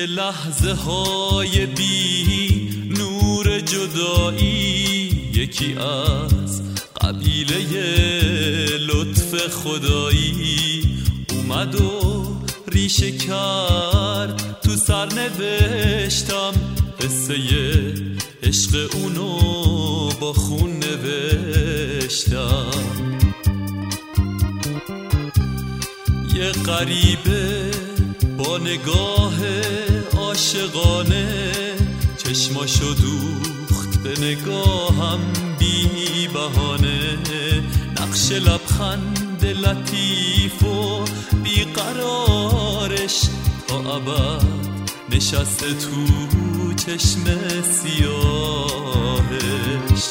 توی لحظه های بی نور جدایی یکی از قبیله لطف خدایی اومد و ریشه کرد تو سرنوشتم، قصه عشق اونو با خون نوشتم. یه غریبه با نگاه عاشقانه چشماشو دوخت به نگاهم بی بهانه، نقش لبخند لطیف و بیقرارش تا ابد نشسته تو چشم سیاهش.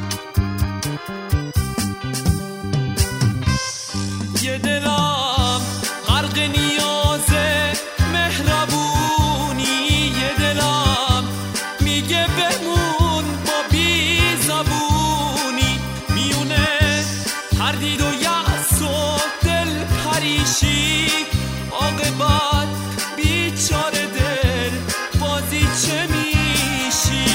یه دلم غرق نیاز مهربونی، یه دلم میگه بمون با بی زبونی، میونه تردید و یأس و دل پریشی، عاقبت بیچاره دل بازی چه میشی.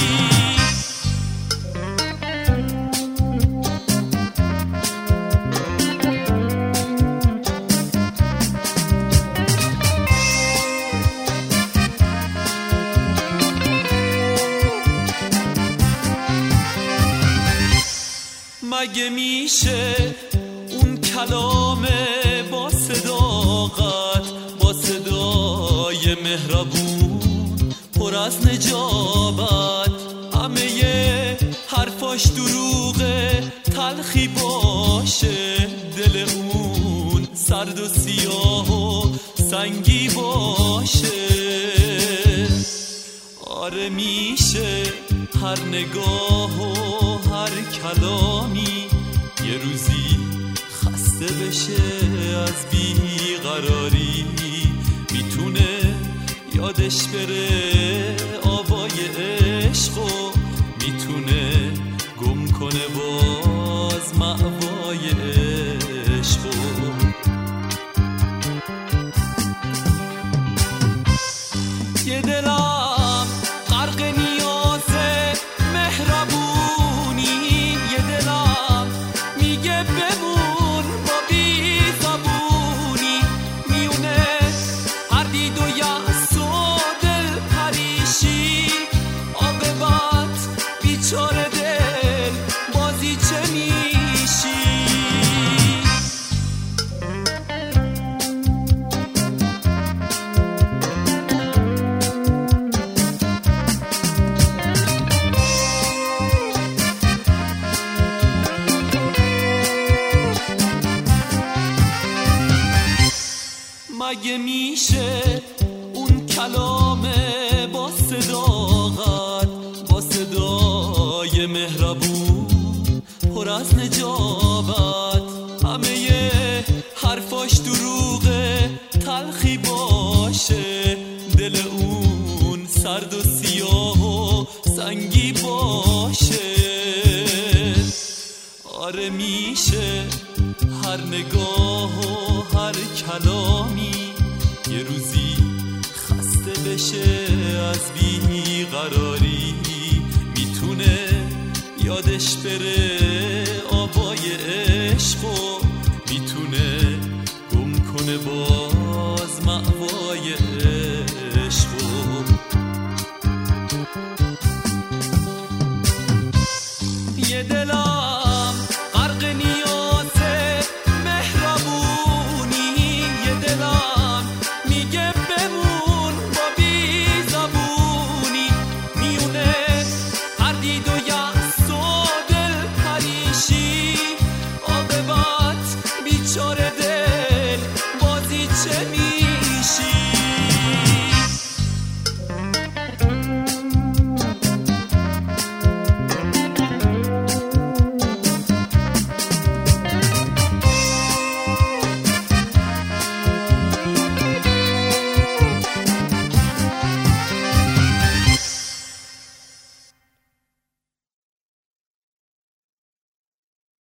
مگه میشه اون کلام با صداقت، با صدای مهربون پر از نجابت، همه حرفاش دروغه تلخی باشه، دل اون سرد و سیاه و سنگی باشه. آره میشه هر نگاه و هر کلامی یه روزی خسته بشه از بیقراری، میتونه یادش بره آوای عشق و میتونه گم کنه باز مأوای عشق. یه دلم غرق نیاز مهربونی، یه دلم میگه بمون با بی زبونی، میونه تردید و یأس و دل پریشی، عاقبت بیچاره دل بازی چه میشی. مگه میشه اون کلام با صداقت، با صدای مهربون پر از نجابت، همه حرفاش دروغه تلخی باشه، دل اون سرد و سیاه و سنگی باشه. آره میشه هر نگاه و هر کلامی یه روزی خسته بشه از بیقراری، میتونه یادش بره آوای عشق و میتونه گم کنه باز مأوای عشق. یه دلم غرق نیاز مهربونی، یه دلم میگه بمون با بی زبونی، میونه تردید و یأس و دل پریشی، عاقبت بیچاره دل بازی چه میشی.